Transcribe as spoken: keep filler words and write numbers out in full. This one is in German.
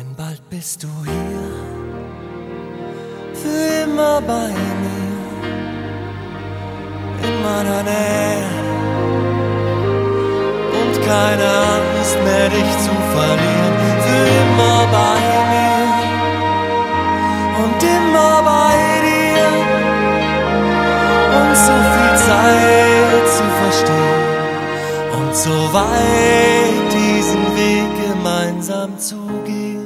Denn bald bist du hier, für immer bei mir, in meiner Nähe und keine Angst mehr, dich zu verlieren. Für immer bei mir und immer bei dir und so viel Zeit zu verstehen und so weit diesen Weg gemeinsam zu gehen.